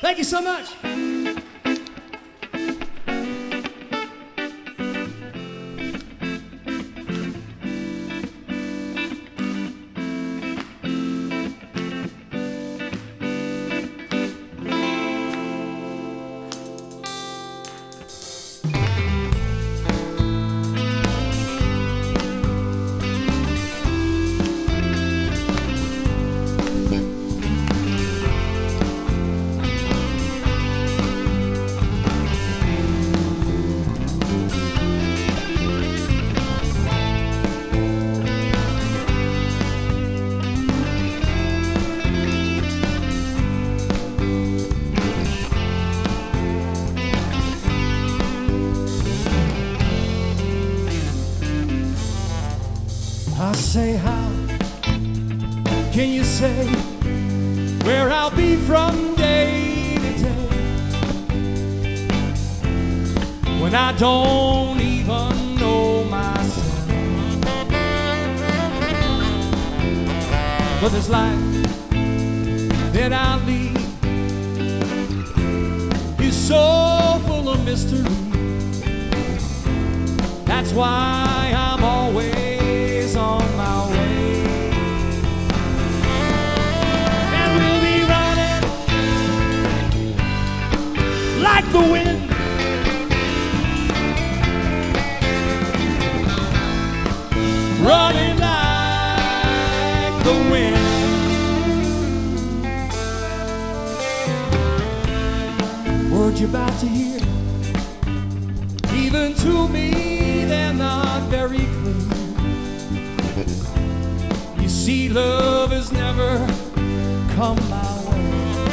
Thank you so much. I say, how can you say where I'll be from day to day when I don't even know myself? But this life that I lead is so full of mystery. That's why I'm always on my way. And we'll be running like the wind, running like the wind. Words you're about to hear, even to me, they're not very clear. You see, love has never come my way.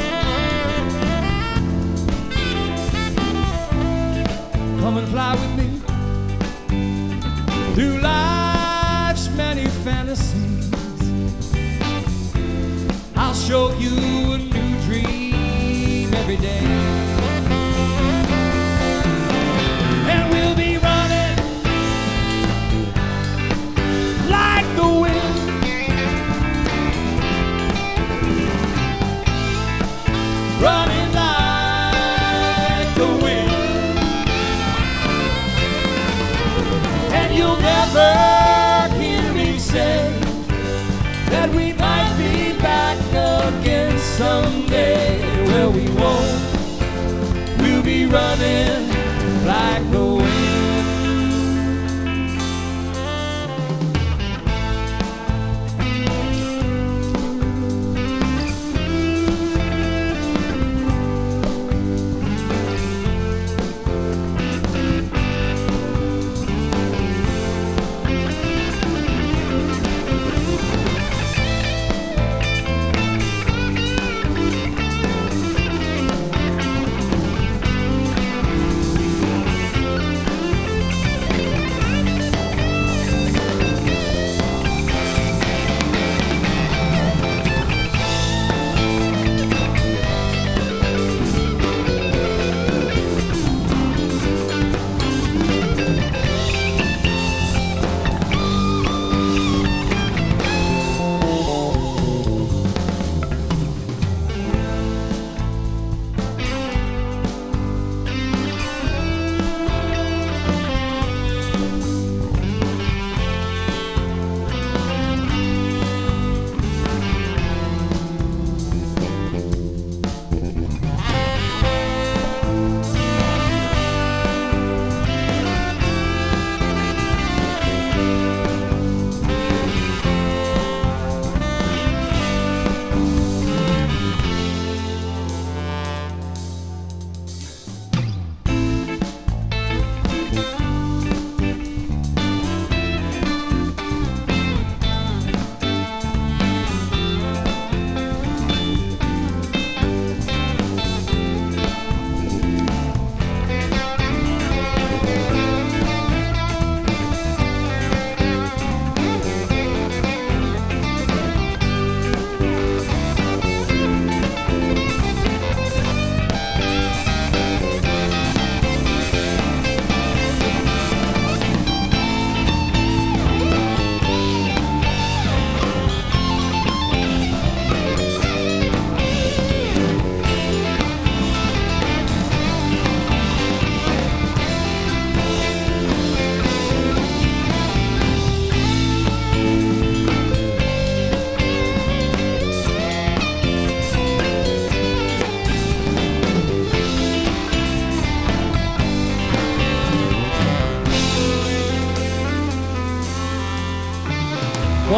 Come and fly with me through life's many fantasies. I'll show you a new dream every day. And we'll be running like the wind, running like the wind. And you'll never hear me say that we might be back again someday. Well, we won't. We'll be running like the wind.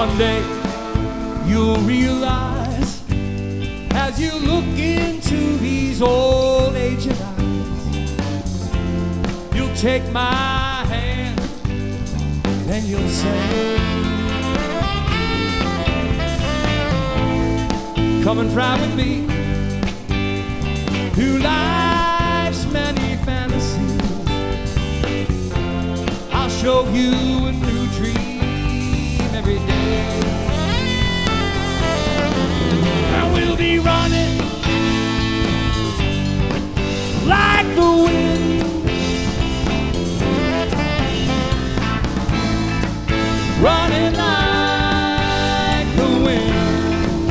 one day you'll realize as you look into these old ancient eyes, you'll take my hand, then you'll say, come and fly with me through life's many fantasies. I'll show you a new dream every day. And we'll be running like the wind, running like the wind.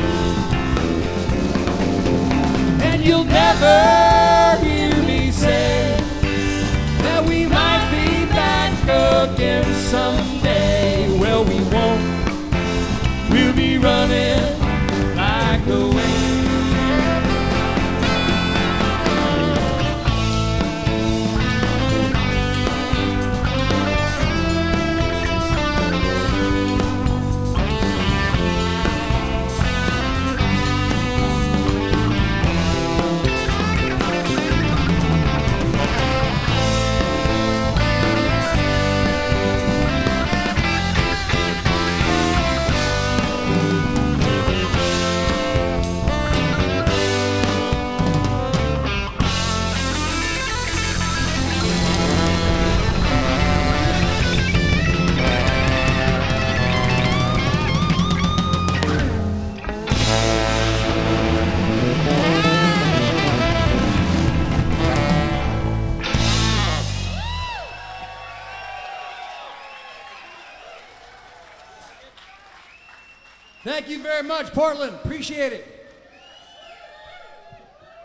And you'll never hear me say that we might be back again someday. Well, we won't. We'll be running like the wind. Thank you very much, Portland. Appreciate it.